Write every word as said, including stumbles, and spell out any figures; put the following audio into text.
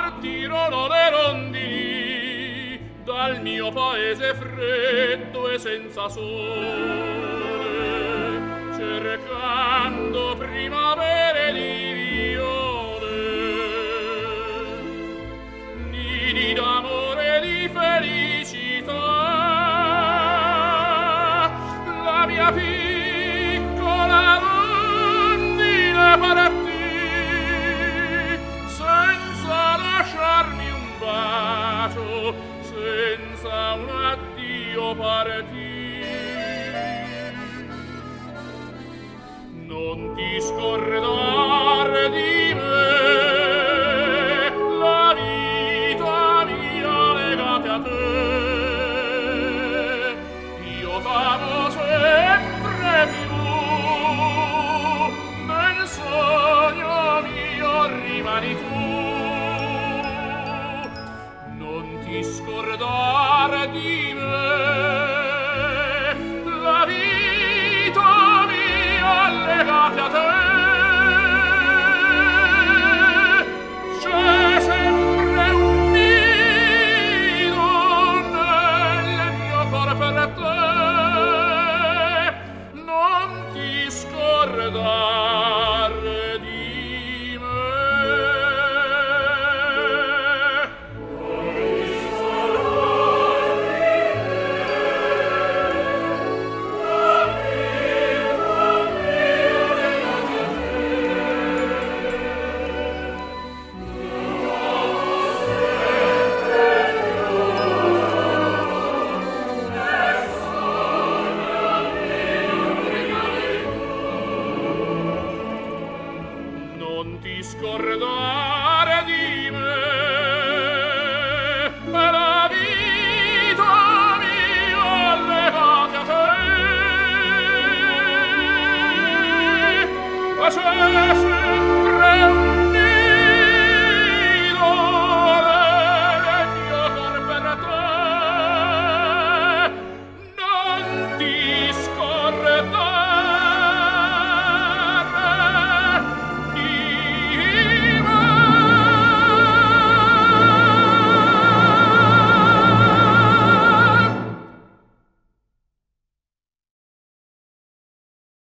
partirono le rondini dal mio paese freddo e senza sole, cercando primavere di viole, nidi d'amore e di felicità. La mia piccola rondine partì senza lasciarmi un bacio, senza un addio partì. Non ti scordare di me, la vita mia legata a te. Io t'amo sempre più, nel sogno mio rimani tu. Non ti scordare di me, la vita mia legata a te. C'è sempre un nido nel mio cuore per te. Non ti scordare di me. Non ti scordare di me, la vita mia legata a te. C'è sempre